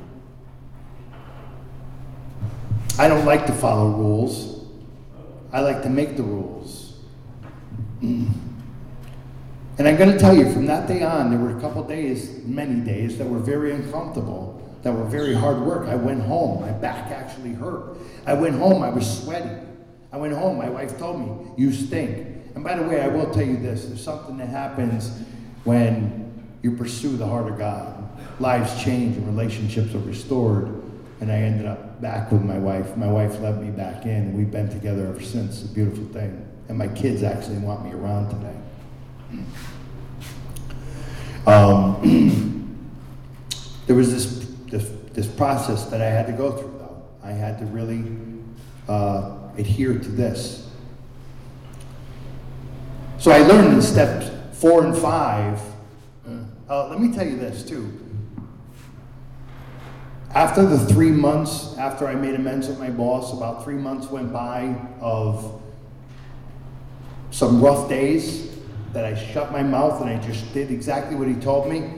I don't like to follow rules. I like to make the rules. Mm. And I'm going to tell you, from that day on, there were a couple days, many days, that were very uncomfortable, that were very hard work. I went home. My back actually hurt. I went home. I was sweating. I went home. My wife told me, you stink. And by the way, I will tell you this. There's something that happens when you pursue the heart of God. Lives change and relationships are restored. And I ended up back with my wife. My wife let me back in, and we've been together ever since. It's a beautiful thing. And my kids actually want me around today. Um, there was this, this this process that I had to go through, though. I had to really uh, adhere to this. So I learned in steps four and five. Uh, let me tell you this, too. After the three months, after I made amends with my boss, about three months went by of some rough days that I shut my mouth and I just did exactly what he told me.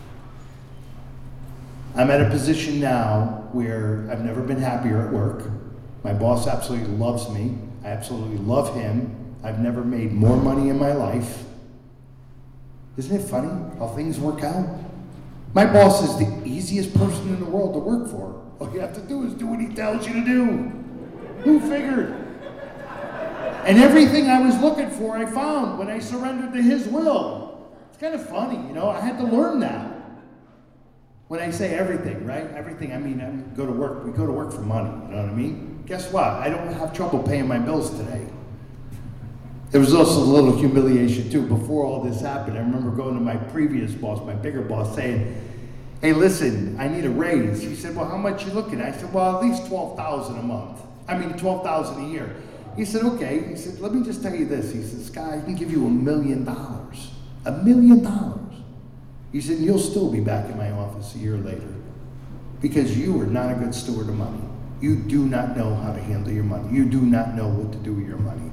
I'm at a position now where I've never been happier at work. My boss absolutely loves me. I absolutely love him. I've never made more money in my life. Isn't it funny how things work out? My boss is the easiest person in the world to work for. All you have to do is do what he tells you to do. Who figured? And everything I was looking for, I found when I surrendered to his will. It's kind of funny, you know, I had to learn that. When I say everything, right? Everything, I mean, I go to work, we go to work for money, you know what I mean? Guess what? I don't have trouble paying my bills today. There was also a little humiliation too. Before all this happened, I remember going to my previous boss, my bigger boss, saying, hey, listen, I need a raise. He said, well, how much you looking at? I said, well, at least twelve thousand dollars a month. I mean, twelve thousand dollars a year. He said, okay. He said, let me just tell you this. He said, Sky, I can give you a million dollars. A million dollars. He said, you'll still be back in my office a year later because you are not a good steward of money. You do not know how to handle your money. You do not know what to do with your money.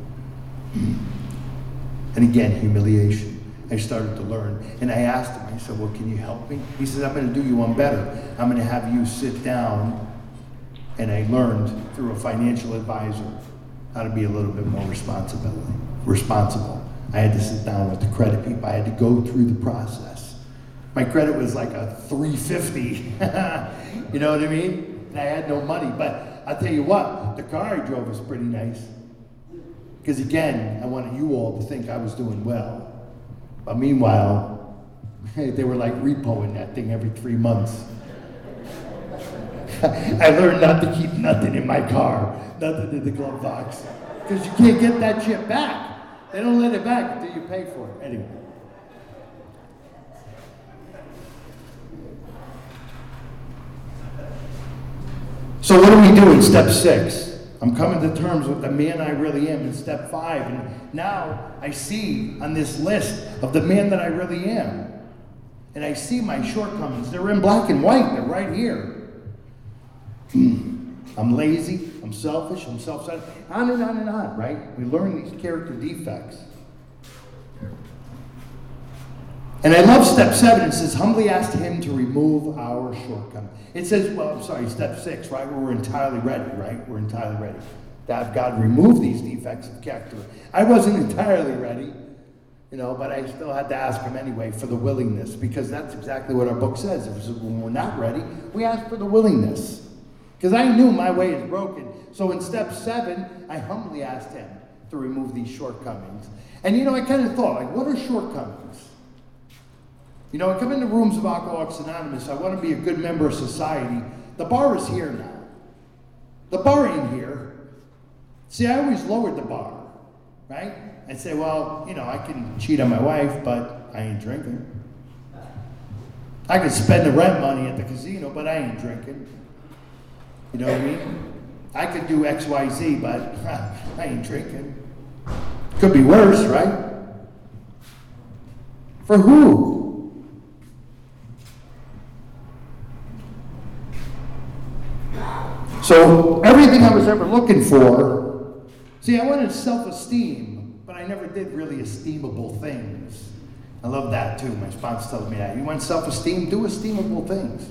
And again, humiliation. I started to learn. And I asked him, I said, well, can you help me? He said, I'm going to do you one better. I'm going to have you sit down. And I learned through a financial advisor how to be a little bit more responsible. responsible. I had to sit down with the credit people. I had to go through the process. My credit was like a three fifty. You know what I mean? And I had no money. But I'll tell you what, the car I drove was pretty nice. Because again, I wanted you all to think I was doing well. But meanwhile, they were like repoing that thing every three months. I learned not to keep nothing in my car, nothing in the glove box. Because you can't get that shit back. They don't let it back until you pay for it. Anyway. So what do we do in step six? I'm coming to terms with the man I really am in step five. And now I see on this list of the man that I really am. And I see my shortcomings. They're in black and white. They're right here. I'm lazy. I'm selfish. I'm self-centered. On and on and on, right? We learn these character defects. And I love step seven. It says, humbly ask him to remove our shortcomings. It says, well, I'm sorry, step six, right? Where we're entirely ready, right? We're entirely ready to have God remove these defects of character. I wasn't entirely ready, you know, but I still had to ask him anyway for the willingness, because that's exactly what our book says. If when we're not ready, we ask for the willingness. Because I knew my way is broken. So in step seven, I humbly asked him to remove these shortcomings. And you know, I kind of thought, like, what are shortcomings? You know, I come into rooms of Alcoholics Anonymous, I want to be a good member of society. The bar is here now. The bar ain't here. See, I always lowered the bar, right? I'd say, well, you know, I can cheat on my wife, but I ain't drinking. I could spend the rent money at the casino, but I ain't drinking. You know what I mean? I could do X, Y, Z, but I ain't drinking. Could be worse, right? For who? So everything I was ever looking for, see, I wanted self-esteem, but I never did really esteemable things. I love that too. My sponsor tells me that. You want self-esteem? Do esteemable things.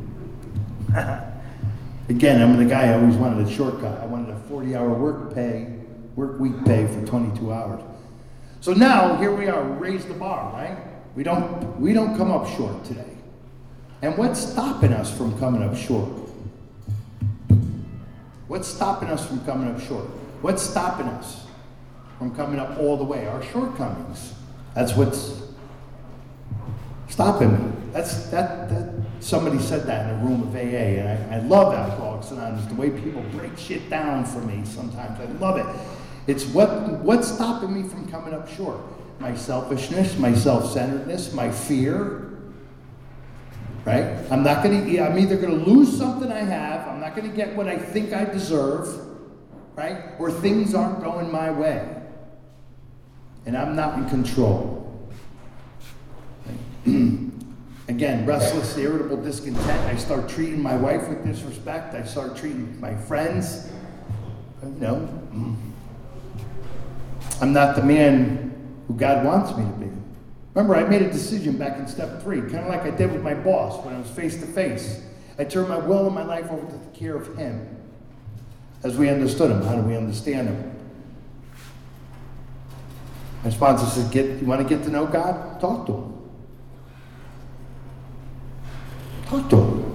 Again, I'm the guy I always wanted a shortcut. I wanted a forty-hour work pay, work week pay for twenty-two hours. So now here we are. We raised the bar, right? We don't we don't come up short today. And what's stopping us from coming up short? What's stopping us from coming up short? What's stopping us from coming up all the way? Our shortcomings. That's what's stopping me. That's that that somebody said that in a room of A A, and I, I love Alcoholics Anonymous, the way people break shit down for me sometimes. I love it. It's what what's stopping me from coming up short? My selfishness, my self-centeredness, my fear. Right? I'm not gonna I'm either gonna lose something I have, I'm not gonna get what I think I deserve, right? Or things aren't going my way. And I'm not in control. Again, restless, irritable, discontent. I start treating my wife with disrespect. I start treating my friends. You know, I'm not the man who God wants me to be. Remember, I made a decision back in step three, kind of like I did with my boss when I was face to face. I turned my will and my life over to the care of him. As we understood him, how do we understand him? My sponsor said, "Get you want to get to know God? Talk to him." Talk to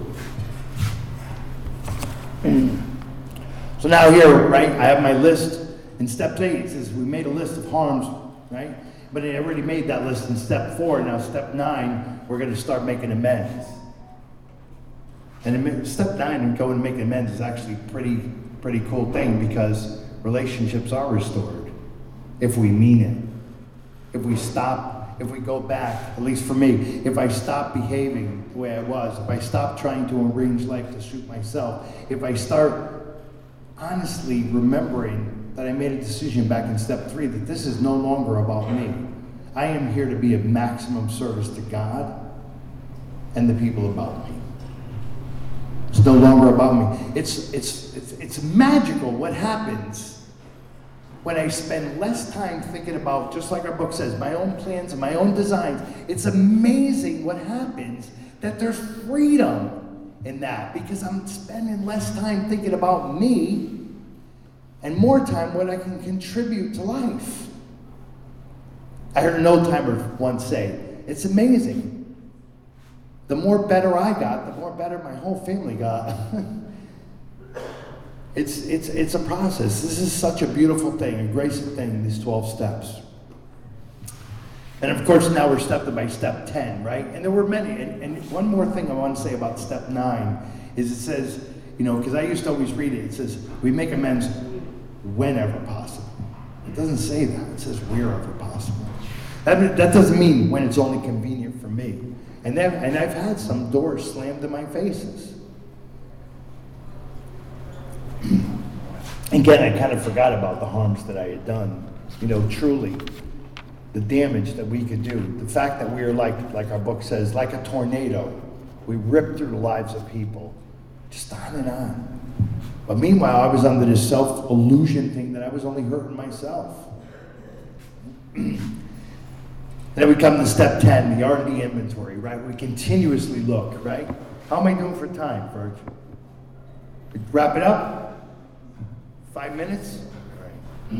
him. So now here, right, I have my list. In step eight, it says we made a list of harms, right? But I already made that list in step four. Now step nine, we're going to start making amends. And step nine and going and making amends is actually a pretty, pretty cool thing because relationships are restored if we mean it. If we stop, if we go back, at least for me, if I stop behaving the way I was, if I stop trying to arrange life to suit myself, if I start honestly remembering that I made a decision back in step three that this is no longer about me. I am here to be of maximum service to God and the people about me. It's no longer about me. It's, it's, it's, it's magical what happens when I spend less time thinking about, just like our book says, my own plans and my own designs. It's amazing what happens, that there's freedom in that because I'm spending less time thinking about me and more time what I can contribute to life. I heard an old timer once say, it's amazing. The more better I got, the more better my whole family got. it's, it's, it's a process. This is such a beautiful thing, a gracious thing, these twelve steps. And of course, now we're step by step ten, right? And there were many. And, and one more thing I want to say about step nine is it says, you know, because I used to always read it, it says, we make amends whenever possible. It doesn't say that. It says wherever possible. That, that doesn't mean when it's only convenient for me. And, then, and I've had some doors slammed in my faces. Again, I kind of forgot about the harms that I had done. You know, truly, the damage that we could do. The fact that we are like, like our book says, like a tornado. We rip through the lives of people. Just on and on. But meanwhile, I was under this self-illusion thing that I was only hurting myself. And then we come to step ten, the art of the inventory, right? We continuously look, right? How am I doing for time, Virg? Wrap it up? Five minutes? All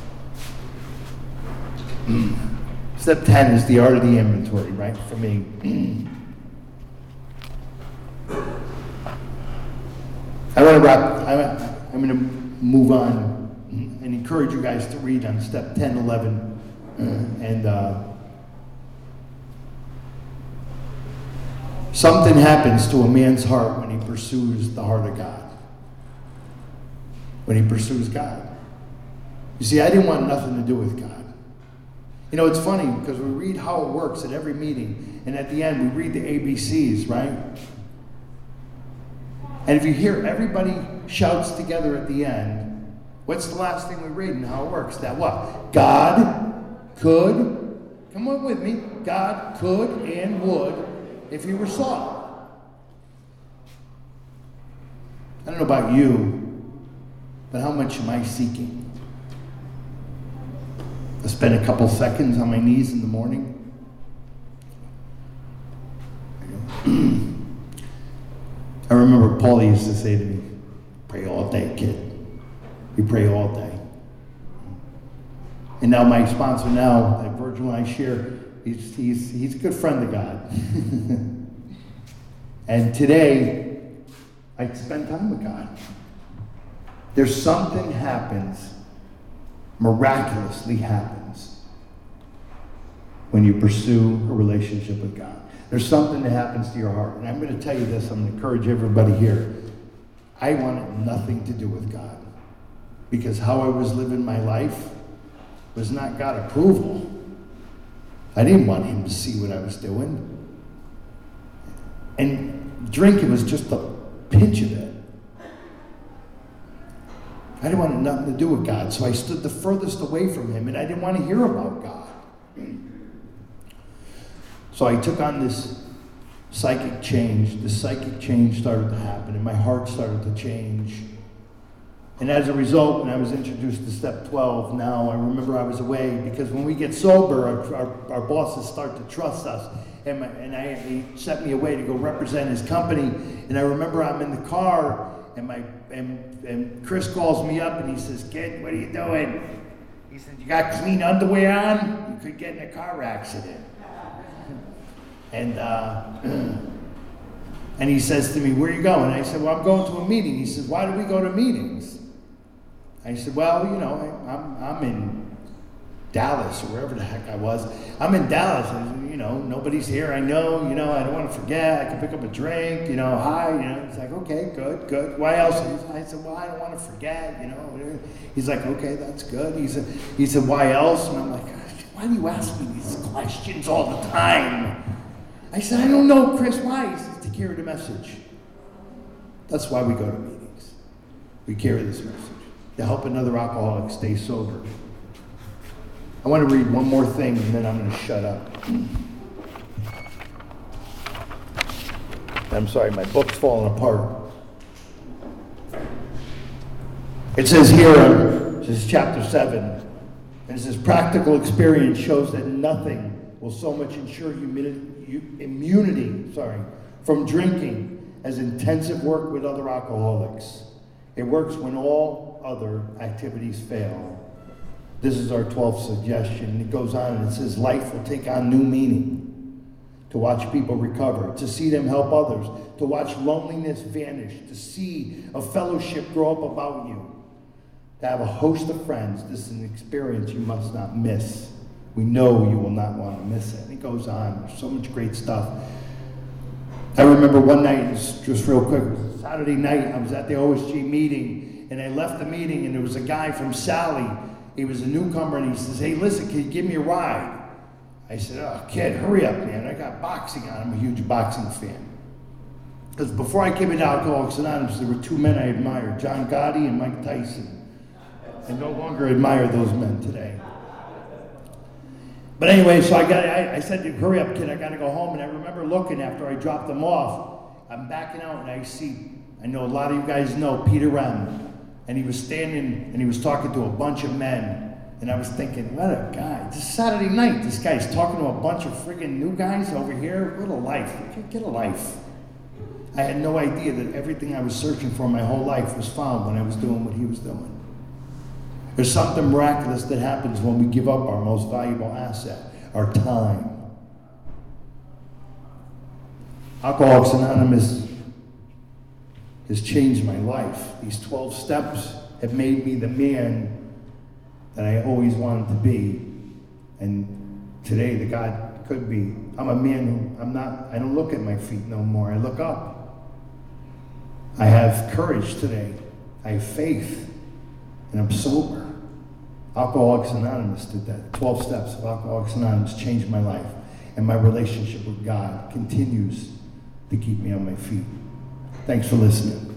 right. Step ten is the art of the inventory, right, for me. I want to wrap, I'm going to move on and encourage you guys to read on step ten, eleven, and uh, something happens to a man's heart when he pursues the heart of God. When he pursues God. You see, I didn't want nothing to do with God. You know, it's funny because we read how it works at every meeting, and at the end we read the A B Cs, right? And if you hear everybody shouts together at the end, what's the last thing we read and how it works? That what? God could, come on with me, God could and would if he were sought. I don't know about you, but how much am I seeking? I spend a couple seconds on my knees in the morning. I remember Paul used to say to me, pray all day, kid. You pray all day. And now my sponsor now, that Virgil and I share, he's, he's, he's a good friend of God. And today, I spend time with God. There's something happens, miraculously happens, when you pursue a relationship with God. There's something that happens to your heart. And I'm going to tell you this, I'm going to encourage everybody here. I wanted nothing to do with God. Because how I was living my life was not God approval. I didn't want him to see what I was doing. And drinking was just a pinch of it. I didn't want nothing to do with God, so I stood the furthest away from him, and I didn't want to hear about God. So I took on this psychic change. This psychic change started to happen, and my heart started to change. And as a result, when I was introduced to step twelve, now I remember I was away, because when we get sober, our, our, our bosses start to trust us. And, my, and I, he sent me away to go represent his company. And I remember I'm in the car, and my and, and Chris calls me up, and he says, "Kid, what are you doing?" He said, "You got clean underwear on? You could get in a car accident." And uh, And he says to me, where are you going? I said, well, I'm going to a meeting. He says, why do we go to meetings? I said, well, you know, I'm, I'm in Dallas or wherever the heck I was. I'm in Dallas. I said, you know, nobody's here. I know, you know, I don't want to forget. I can pick up a drink, you know, hi, you know. He's like, okay, good, good. Why else? I said, well, I don't want to forget, you know. He's like, okay, that's good. He said, he said, why else? And I'm like, why do you ask me these questions all the time? I said, I don't know, Chris, why? He says, to carry the message. That's why we go to meetings. We carry this message to help another alcoholic stay sober. I want to read one more thing and then I'm going to shut up. I'm sorry, my book's falling apart. It says here, this is chapter seven, and it says, practical experience shows that nothing will so much ensure humidity, immunity sorry, from drinking as intensive work with other alcoholics. It works when all other activities fail. This is our twelfth suggestion. It goes on and it says, life will take on new meaning. To watch people recover, to see them help others, to watch loneliness vanish, to see a fellowship grow up about you, to have a host of friends. This is an experience you must not miss. We know you will not want to miss it. And it goes on. There's so much great stuff. I remember one night, just real quick, it was Saturday night, I was at the O S G meeting, and I left the meeting, and there was a guy from Sally. He was a newcomer, and he says, hey, listen, can you give me a ride? I said, oh, kid, hurry up, man. I got boxing on. I'm a huge boxing fan. Because before I came into Alcoholics Anonymous, there were two men I admired, John Gotti and Mike Tyson. I no longer admire those men today. But anyway, so I got. I, I said, hurry up, kid. I got to go home. And I remember looking after I dropped them off. I'm backing out, and I see, I know a lot of you guys know Peter M. And he was standing, and he was talking to a bunch of men. And I was thinking, what a guy. This Saturday night, this guy's talking to a bunch of friggin' new guys over here. What a life. Get a life. I had no idea that everything I was searching for my whole life was found when I was doing what he was doing. There's something miraculous that happens when we give up our most valuable asset, our time. Alcoholics Anonymous has changed my life. These twelve steps have made me the man that I always wanted to be, and today the God could be. I'm a man who, I'm not, I don't look at my feet no more, I look up. I have courage today, I have faith, and I'm sober. Alcoholics Anonymous did that. twelve steps of Alcoholics Anonymous changed my life, and my relationship with God continues to keep me on my feet. Thanks for listening.